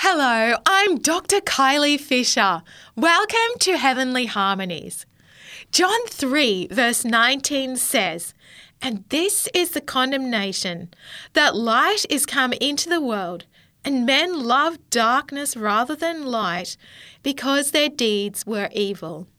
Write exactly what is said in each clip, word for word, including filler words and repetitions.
Hello, I'm Doctor Kylie Fisher. Welcome to Heavenly Harmonies. John three verse nineteen says, "And this is the condemnation, that light is come into the world, and men love darkness rather than light, because their deeds were evil."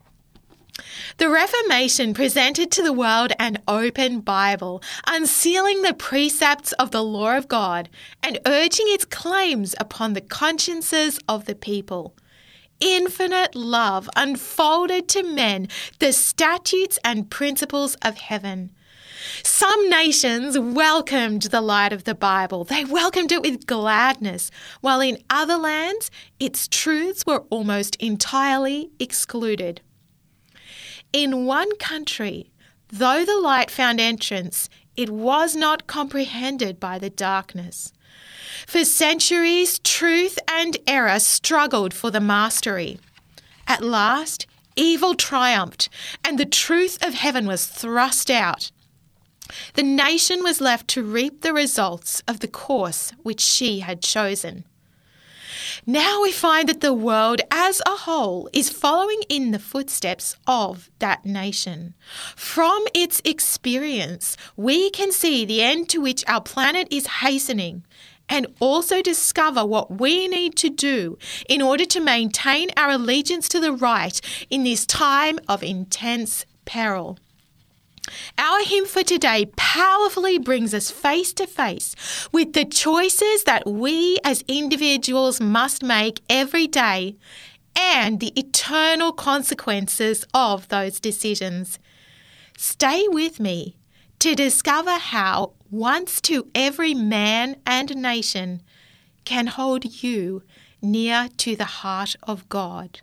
The Reformation presented to the world an open Bible, unsealing the precepts of the law of God and urging its claims upon the consciences of the people. Infinite love unfolded to men the statutes and principles of heaven. Some nations welcomed the light of the Bible. They welcomed it with gladness, while in other lands its truths were almost entirely excluded. In one country, though the light found entrance, it was not comprehended by the darkness. For centuries, truth and error struggled for the mastery. At last, evil triumphed, and the truth of heaven was thrust out. The nation was left to reap the results of the course which she had chosen. Now we find that the world as a whole is following in the footsteps of that nation. From its experience, we can see the end to which our planet is hastening, and also discover what we need to do in order to maintain our allegiance to the right in this time of intense peril. Our hymn for today powerfully brings us face to face with the choices that we as individuals must make every day and the eternal consequences of those decisions. Stay with me to discover how once to every man and nation can hold you near to the heart of God.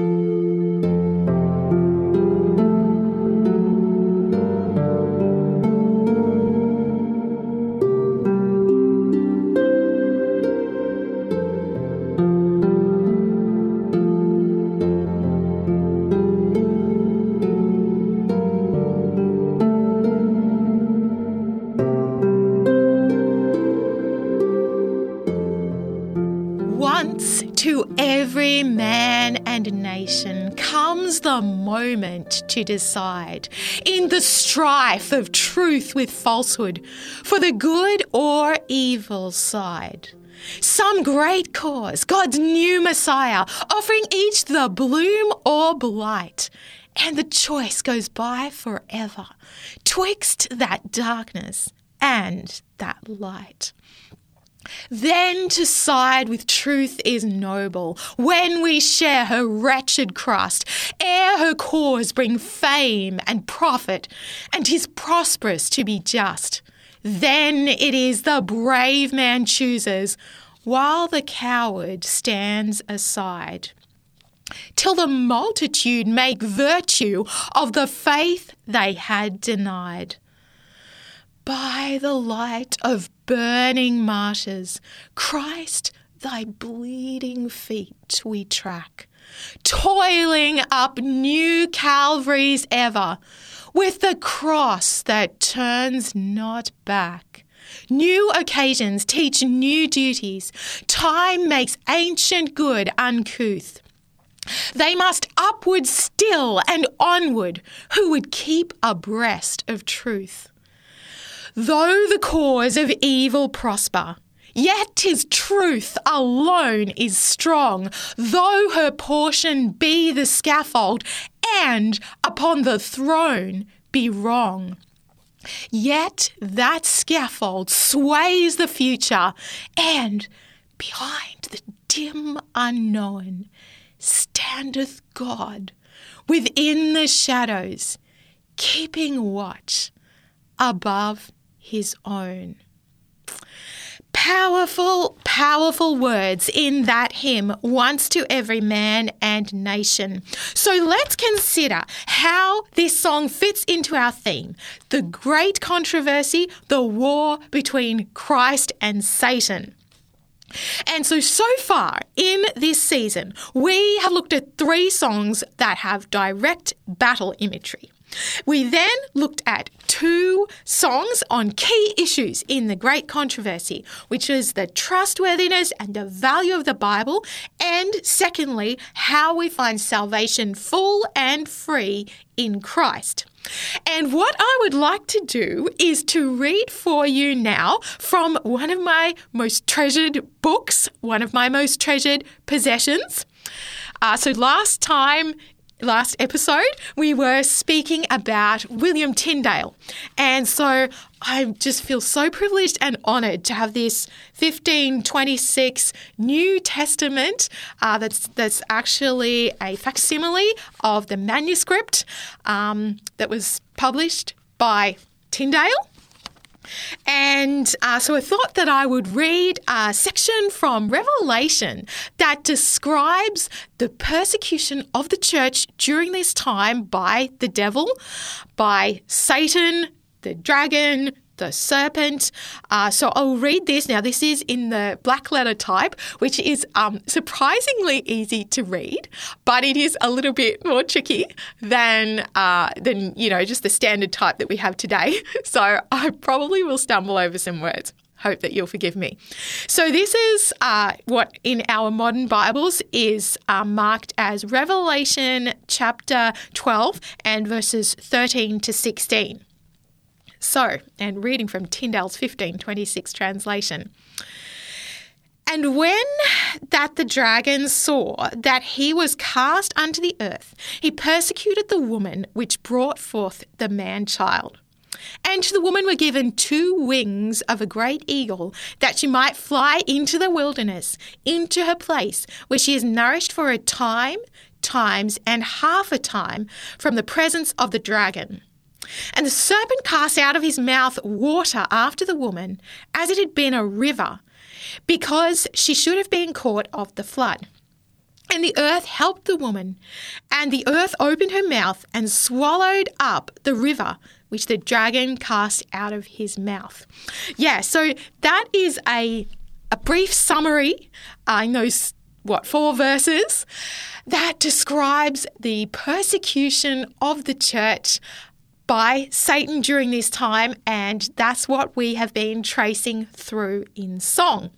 Once to every man and nation comes the moment to decide, in the strife of truth with falsehood, for the good or evil side. Some great cause, God's new Messiah, offering each the bloom or blight, and the choice goes by forever, twixt that darkness and that light. Then to side with truth is noble, when we share her wretched crust, ere her cause bring fame and profit, and 'tis prosperous to be just. Then it is the brave man chooses, while the coward stands aside, till the multitude make virtue of the faith they had denied. By the light of burning martyrs, Christ, thy bleeding feet we track, toiling up new Calvaries ever, with the cross that turns not back. New occasions teach new duties. Time makes ancient good uncouth. They must upward still and onward, who would keep abreast of truth. Though the cause of evil prosper, yet 'tis truth alone is strong, though her portion be the scaffold, and upon the throne be wrong. Yet that scaffold sways the future, and behind the dim unknown standeth God within the shadows, keeping watch above his own. Powerful, powerful words in that hymn, once to every man and nation. So let's consider how this song fits into our theme, the great controversy, the war between Christ and Satan. And so, so far in this season, we have looked at three songs that have direct battle imagery. We then looked at two songs on key issues in the Great Controversy, which is the trustworthiness and the value of the Bible, and secondly, how we find salvation full and free in Christ. And what I would like to do is to read for you now from one of my most treasured books, one of my most treasured possessions. Uh, so last time, last episode, we were speaking about William Tyndale. And so I just feel so privileged and honoured to have this fifteen twenty-six New Testament uh, that's that's actually a facsimile of the manuscript um, that was published by Tyndale. And uh, so I thought that I would read a section from Revelation that describes the persecution of the church during this time by the devil, by Satan, the dragon, the serpent. Uh, so I'll read this. Now, this is in the black letter type, which is um, surprisingly easy to read, but it is a little bit more tricky than, uh, than you know, just the standard type that we have today. So I probably will stumble over some words. Hope that you'll forgive me. So this is uh, what in our modern Bibles is uh, marked as Revelation chapter twelve and verses thirteen to sixteen. So, and reading from Tyndale's fifteen twenty-six translation. And when that the dragon saw that he was cast unto the earth, he persecuted the woman which brought forth the man-child. And to the woman were given two wings of a great eagle, that she might fly into the wilderness, into her place, where she is nourished for a time, times, and half a time from the presence of the dragon. And the serpent cast out of his mouth water after the woman, as it had been a river, because she should have been caught of the flood. And the earth helped the woman, and the earth opened her mouth and swallowed up the river which the dragon cast out of his mouth. Yeah, so that is a, a brief summary uh, in those, what, four verses that describes the persecution of the church by Satan during this time, and that's what we have been tracing through in song.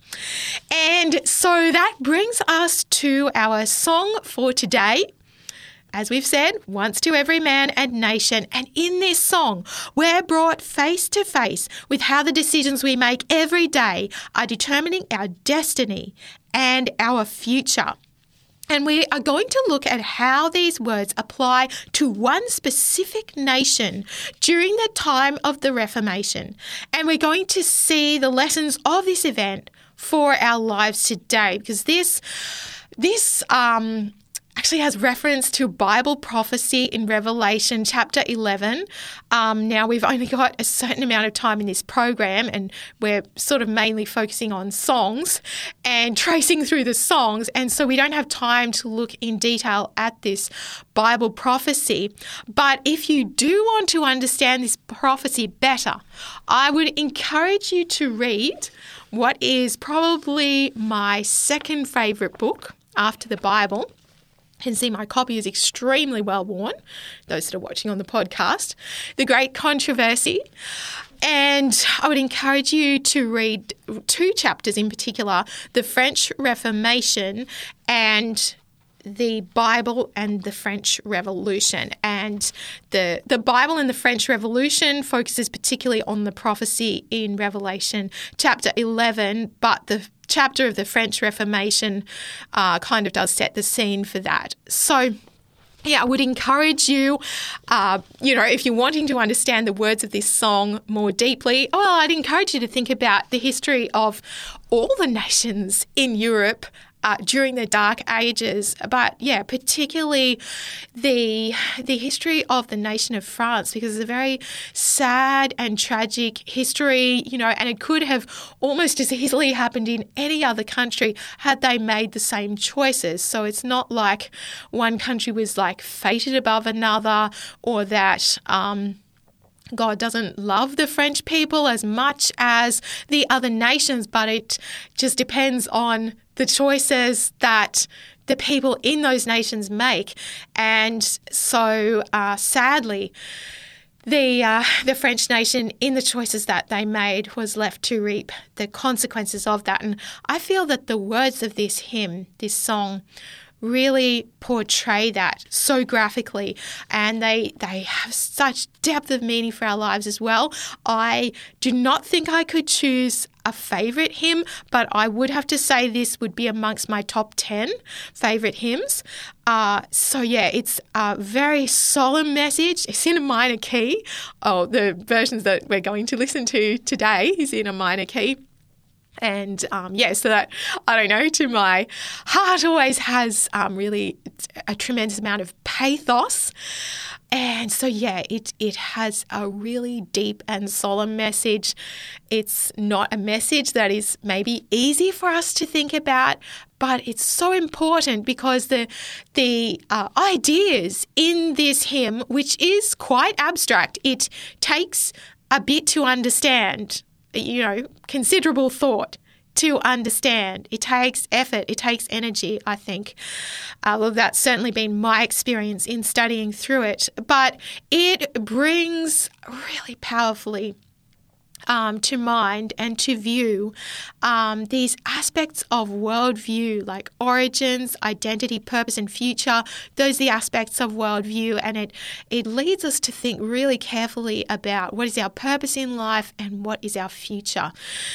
And so that brings us to our song for today. As we've said, once to every man and nation, and in this song, we're brought face to face with how the decisions we make every day are determining our destiny and our future. And we are going to look at how these words apply to one specific nation during the time of the Reformation. And we're going to see the lessons of this event for our lives today, because this, this, um, actually has reference to Bible prophecy in Revelation chapter eleven. Um, now, we've only got a certain amount of time in this program, and we're sort of mainly focusing on songs and tracing through the songs, and so we don't have time to look in detail at this Bible prophecy. But if you do want to understand this prophecy better, I would encourage you to read what is probably my second favourite book after the Bible. You can see my copy is extremely well worn, those that are watching on the podcast, The Great Controversy. And I would encourage you to read two chapters in particular, the French Reformation and the Bible and the French Revolution. And the the Bible and the French Revolution focuses particularly on the prophecy in Revelation chapter eleven, but the chapter of the French Reformation uh, kind of does set the scene for that. So, yeah, I would encourage you, uh, you know, if you're wanting to understand the words of this song more deeply, well, I'd encourage you to think about the history of all the nations in Europe Uh, during the Dark Ages, but yeah, particularly the the history of the nation of France, because it's a very sad and tragic history, you know, and it could have almost as easily happened in any other country had they made the same choices. So it's not like one country was like fated above another, or that um, God doesn't love the French people as much as the other nations, but it just depends on the choices that the people in those nations make. And so uh, sadly, the uh, the French nation, in the choices that they made, was left to reap the consequences of that. And I feel that the words of this hymn, this song, really portray that so graphically, and they they have such depth of meaning for our lives as well. I do not think I could choose a favourite hymn, but I would have to say this would be amongst my top ten favourite hymns. Uh, so yeah, it's a very solemn message. It's in a minor key. Oh, the versions that we're going to listen to today is in a minor key. And, um, yeah, so that, I don't know, to my heart always has um, really a tremendous amount of pathos. And so, yeah, it, it has a really deep and solemn message. It's not a message that is maybe easy for us to think about, but it's so important because the, the uh, ideas in this hymn, which is quite abstract, it takes a bit to understand. You know, considerable thought to understand. It takes effort. It takes energy, I think. Uh, well, that's certainly been my experience in studying through it. But it brings really powerfully Um, to mind and to view um, these aspects of worldview, like origins, identity, purpose, and future. Those are the aspects of worldview, and it it leads us to think really carefully about what is our purpose in life and what is our future.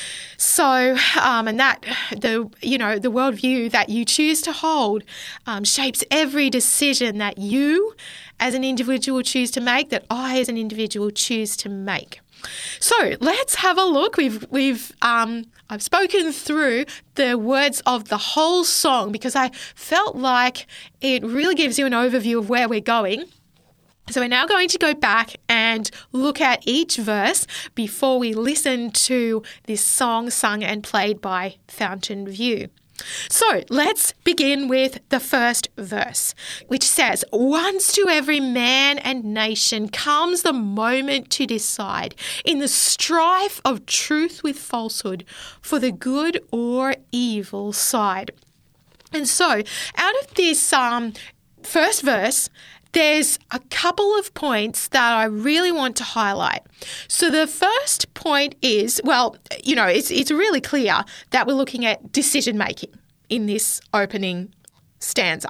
So, um, and that the you know the worldview that you choose to hold um, shapes every decision that you, as an individual, choose to make. That I, as an individual, choose to make. So let's have a look. We've we've um, I've spoken through the words of the whole song because I felt like it really gives you an overview of where we're going. So we're now going to go back and look at each verse before we listen to this song sung and played by Fountain View. So let's begin with the first verse, which says, "Once to every man and nation comes the moment to decide in the strife of truth with falsehood for the good or evil side." And so out of this um, first verse, there's a couple of points that I really want to highlight. So the first point is, well, you know, it's it's really clear that we're looking at decision making in this opening stanza.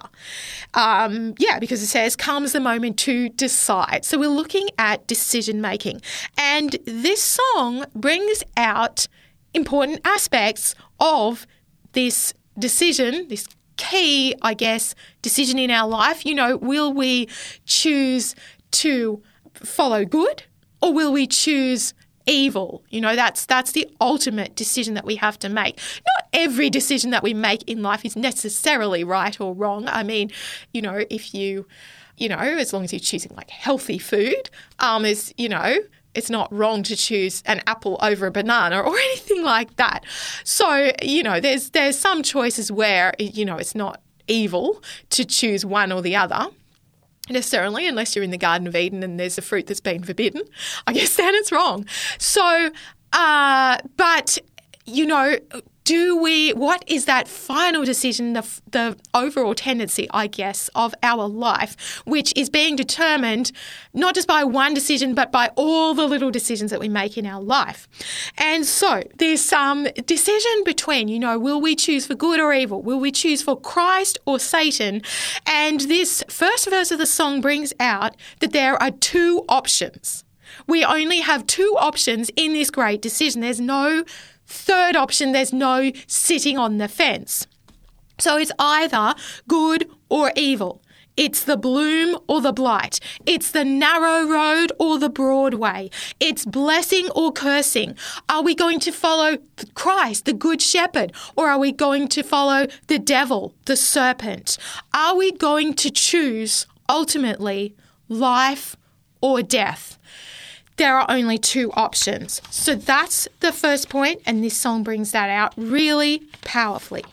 Um, yeah, because it says, comes the moment to decide. So we're looking at decision making. And this song brings out important aspects of this decision, this key, I guess, decision in our life. You know, will we choose to follow good or will we choose evil? You know, that's that's the ultimate decision that we have to make. Not every decision that we make in life is necessarily right or wrong. I mean, you know, if you, you know, as long as you're choosing like healthy food, um, is, you know, it's not wrong to choose an apple over a banana or anything like that. So, you know, there's there's some choices where, you know, it's not evil to choose one or the other necessarily, unless you're in the Garden of Eden and there's a fruit that's been forbidden. I guess then it's wrong. So, uh, but, you know, do we, what is that final decision, the, the overall tendency, I guess, of our life, which is being determined not just by one decision, but by all the little decisions that we make in our life. And so this um, decision between, you know, will we choose for good or evil? Will we choose for Christ or Satan? And this first verse of the song brings out that there are two options. We only have two options in this great decision. There's no third option, there's no sitting on the fence. So it's either good or evil. It's the bloom or the blight. It's the narrow road or the broad way. It's blessing or cursing. Are we going to follow Christ, the good shepherd, or are we going to follow the devil, the serpent? Are we going to choose ultimately life or death? There are only two options. So that's the first point, and this song brings that out really powerfully.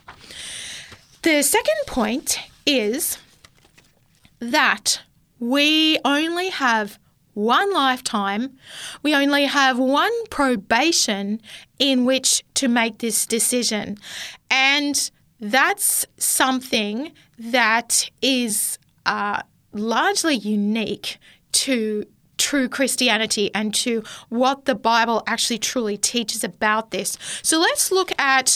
The second point is that we only have one lifetime, we only have one probation in which to make this decision. And that's something that is uh, largely unique to true Christianity and to what the Bible actually truly teaches about this. So let's look at,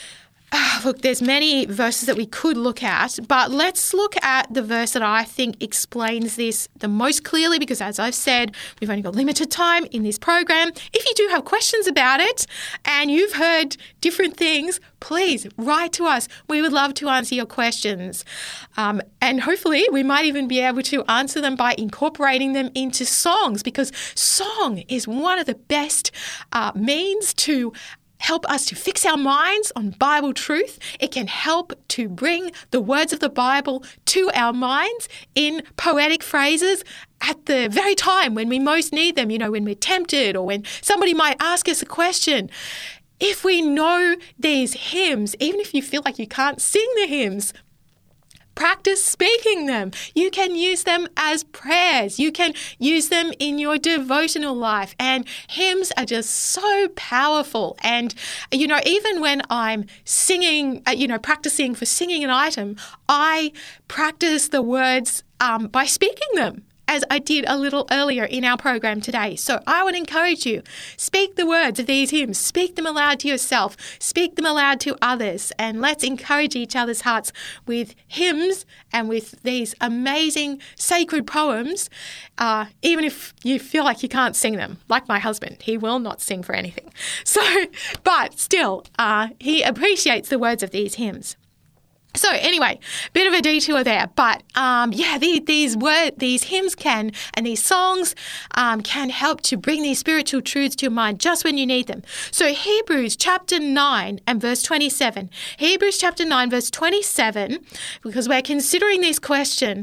uh, look, there's many verses that we could look at, but let's look at the verse that I think explains this the most clearly, because as I've said, we've only got limited time in this program. If you do have questions about it and you've heard different things, please write to us. We would love to answer your questions. Um, and hopefully we might even be able to answer them by incorporating them into songs, because song is one of the best uh, means to help us to fix our minds on Bible truth. It can help to bring the words of the Bible to our minds in poetic phrases at the very time when we most need them, you know, when we're tempted or when somebody might ask us a question. If we know these hymns, even if you feel like you can't sing the hymns, practice speaking them. You can use them as prayers. You can use them in your devotional life. And hymns are just so powerful. And, you know, even when I'm singing, you know, practicing for singing an item, I practice the words um, by speaking them, as I did a little earlier in our program today. So I would encourage you, speak the words of these hymns, speak them aloud to yourself, speak them aloud to others, and let's encourage each other's hearts with hymns and with these amazing sacred poems, uh, even if you feel like you can't sing them, like my husband. He will not sing for anything. So, but still, uh, he appreciates the words of these hymns. So anyway, bit of a detour there, but um, yeah, the, these word, these hymns can and these songs um, can help to bring these spiritual truths to your mind just when you need them. So Hebrews chapter nine and verse twenty-seven. Hebrews chapter nine verse twenty-seven, because we're considering this question.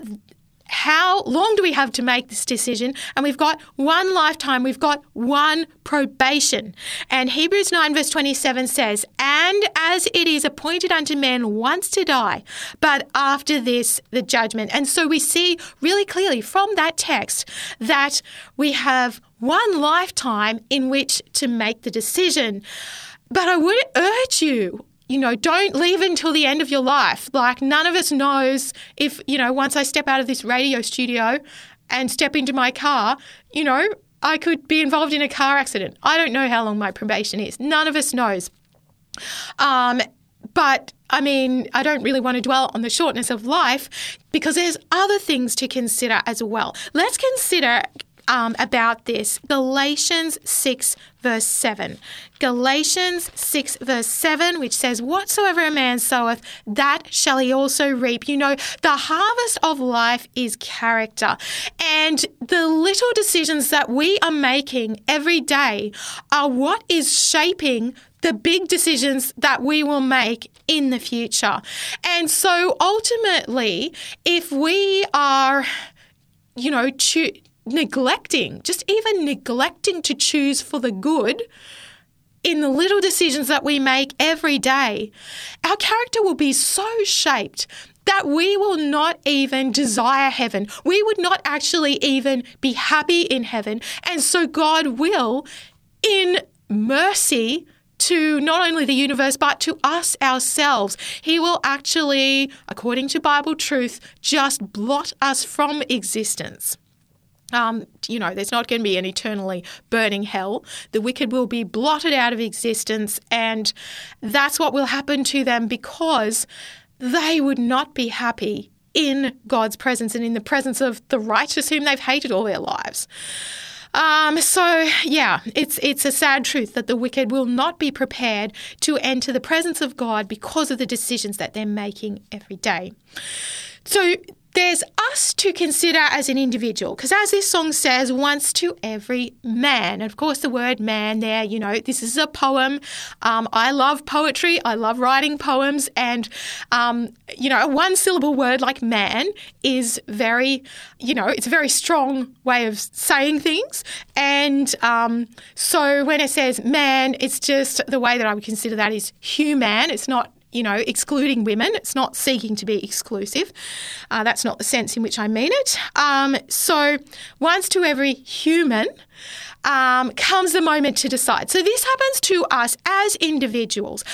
How long do we have to make this decision? And we've got one lifetime. We've got one probation. And Hebrews nine verse twenty-seven says, "And as it is appointed unto men once to die, but after this the judgment." And so we see really clearly from that text that we have one lifetime in which to make the decision. But I would urge you, you know, don't leave until the end of your life. Like, none of us knows if, you know, once I step out of this radio studio and step into my car, you know, I could be involved in a car accident. I don't know how long my probation is. None of us knows. Um, but, I mean, I don't really want to dwell on the shortness of life because there's other things to consider as well. Let's consider Um, about this. Galatians six verse seven. Galatians six verse seven, which says, "Whatsoever a man soweth, that shall he also reap." You know, the harvest of life is character. And the little decisions that we are making every day are what is shaping the big decisions that we will make in the future. And so ultimately, if we are, you know, cho- neglecting, just even neglecting to choose for the good in the little decisions that we make every day, our character will be so shaped that we will not even desire heaven. We would not actually even be happy in heaven. And so God will, in mercy to not only the universe, but to us ourselves, he will actually, according to Bible truth, just blot us from existence. Um, you know, there's not going to be an eternally burning hell. The wicked will be blotted out of existence, and that's what will happen to them because they would not be happy in God's presence and in the presence of the righteous whom they've hated all their lives. Um, so, yeah, it's it's a sad truth that the wicked will not be prepared to enter the presence of God because of the decisions that they're making every day. So there's us to consider as an individual, because as this song says, once to every man. And of course, the word man there, you know, this is a poem. Um, I love poetry. I love writing poems. And, um, you know, a one-syllable word like man is very, you know, it's a very strong way of saying things. And um, so when it says man, it's just the way that I would consider that is human. It's not, you know, excluding women. It's not seeking to be exclusive. Uh, that's not the sense in which I mean it. Um, so once to every human um, comes the moment to decide. So this happens to us as individuals.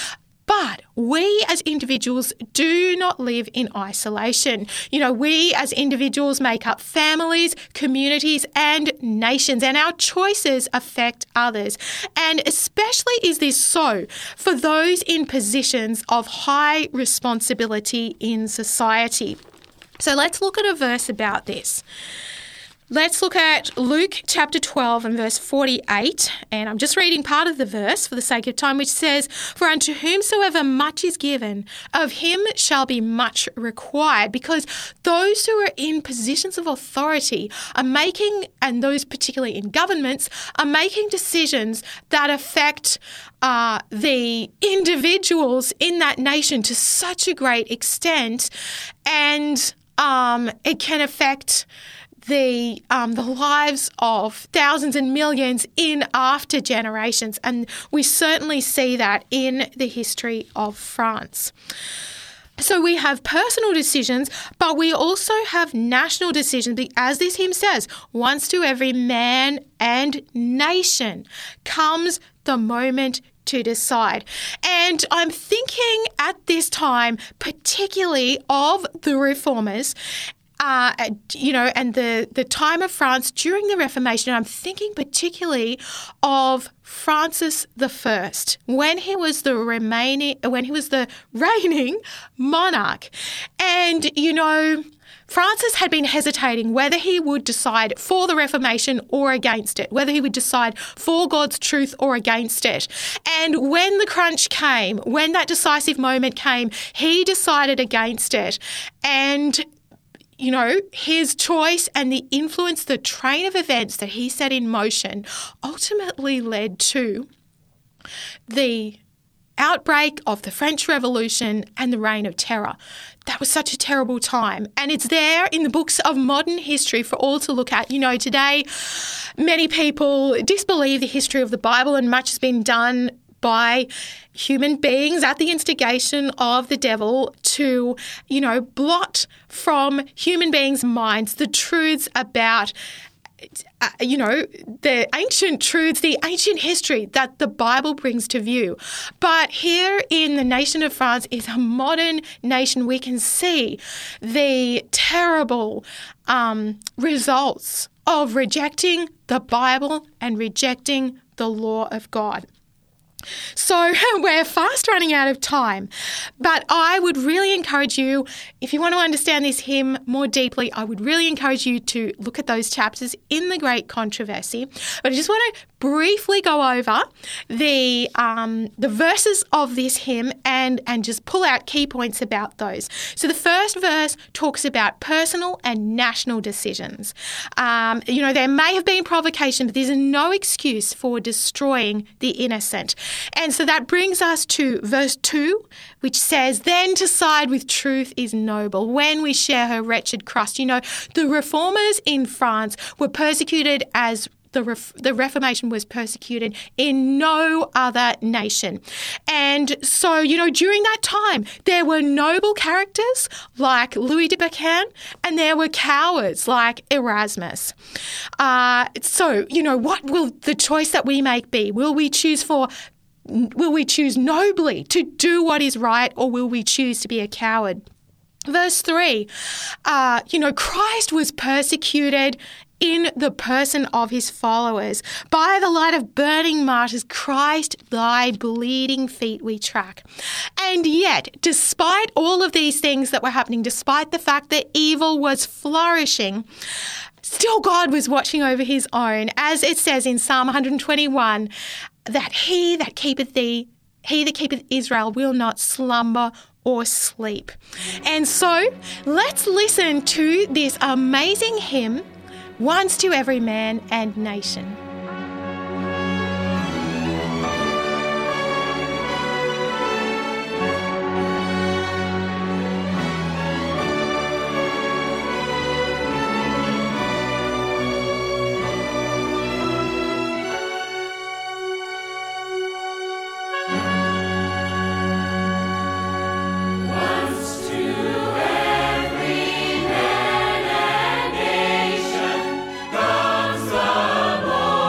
But we as individuals do not live in isolation. You know, we as individuals make up families, communities, and nations, and our choices affect others. And especially is this so for those in positions of high responsibility in society. So let's look at a verse about this. Let's look at Luke chapter twelve and verse forty-eight, and I'm just reading part of the verse for the sake of time, which says, "For unto whomsoever much is given, of him shall be much required," because those who are in positions of authority are making, and those particularly in governments, are making decisions that affect uh, the individuals in that nation to such a great extent, and um, it can affect the um, the lives of thousands and millions in after generations. And we certainly see that in the history of France. So we have personal decisions, but we also have national decisions. As this hymn says, once to every man and nation comes the moment to decide. And I'm thinking at this time particularly of the reformers, Uh, you know, and the, the time of France during the Reformation. I'm thinking particularly of Francis the First, when he was the remaining, when he was the reigning monarch. And, you know, Francis had been hesitating whether he would decide for the Reformation or against it, whether he would decide for God's truth or against it. And when the crunch came, when that decisive moment came, he decided against it. And you know, his choice and the influence, the train of events that he set in motion ultimately led to the outbreak of the French Revolution and the Reign of Terror. That was such a terrible time. And it's there in the books of modern history for all to look at. You know, today many people disbelieve the history of the Bible, and much has been done by human beings at the instigation of the devil to, you know, blot from human beings' minds the truths about, uh, you know, the ancient truths, the ancient history that the Bible brings to view. But here in the nation of France is a modern nation. We can see the terrible um, results of rejecting the Bible and rejecting the law of God. So we're fast running out of time, but I would really encourage you, if you want to understand this hymn more deeply, I would really encourage you to look at those chapters in the Great Controversy. But I just want to briefly go over the um, the verses of this hymn and, and just pull out key points about those. So the first verse talks about personal and national decisions. Um, you know, there may have been provocation, but there's no excuse for destroying the innocent. And so that brings us to verse two, which says, "Then to side with truth is noble, when we share her wretched crust." You know, the reformers in France were persecuted as The, Ref- the Reformation was persecuted in no other nation. And so, you know, during that time, there were noble characters like Louis de Baccan, and there were cowards like Erasmus. Uh, so, you know, what will the choice that we make be? Will we choose for Will we choose nobly to do what is right, or will we choose to be a coward? Verse three, uh, you know, Christ was persecuted in the person of his followers. By the light of burning martyrs, Christ, thy bleeding feet we track. And yet, despite all of these things that were happening, despite the fact that evil was flourishing, still God was watching over his own. As it says in Psalm one twenty-one, that he that keepeth thee, he that keepeth Israel will not slumber or sleep. And so let's listen to this amazing hymn, "Once to Every Man and Nation." Comes the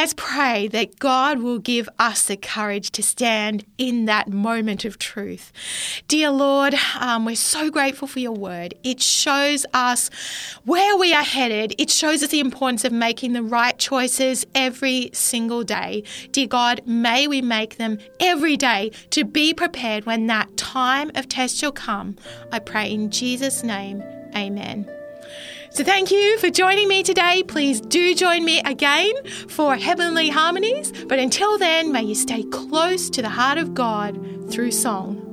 let's pray that God will give us the courage to stand in that moment of truth. Dear Lord, um, we're so grateful for your word. It shows us where we are headed. It shows us the importance of making the right choices every single day. Dear God, may we make them every day to be prepared when that time of test shall come. I pray in Jesus' name, amen. So thank you for joining me today. Please do join me again for Heavenly Harmonies. But until then, may you stay close to the heart of God through song.